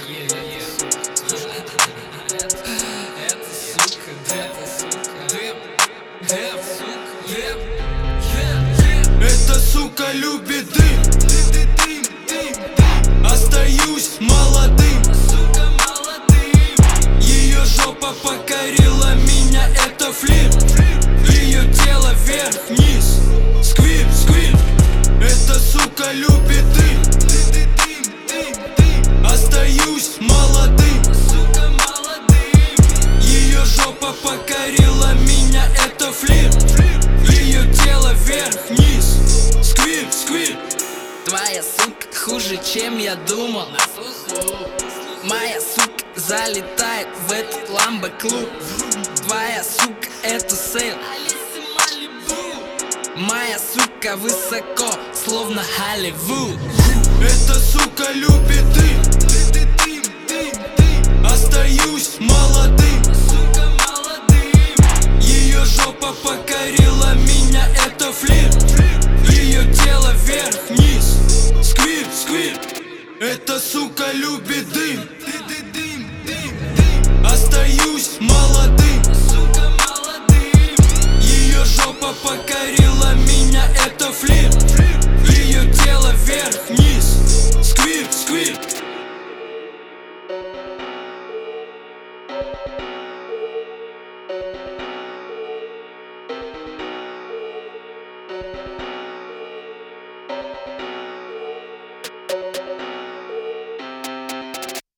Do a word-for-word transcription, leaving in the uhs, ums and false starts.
Эта сука любит дым. Остаюсь молодым. Ее жопа покорила меня, это флирт. Ее тело вверх-вниз, сквир, сквир. Эта сука любит дым. Остаюсь молодым. Ее жопа покорила меня, это флирт. Ее тело вверх-вниз, сквир, сквир. Твоя сука хуже, чем я думал. Моя сука залетает в этот ламбо-клуб. Твоя сука это сейл. Моя сука высоко, словно Холливуд. Эта сука любит дым. Остаюсь молодым. Ее жопа покорила меня, это флирт. Ее тело вверх-вниз, сквир, сквир. Эта сука любит дым. Остаюсь молодым. Ее жопа покорила меня, это флирт. Ее тело вверх-вниз, сквир, сквир.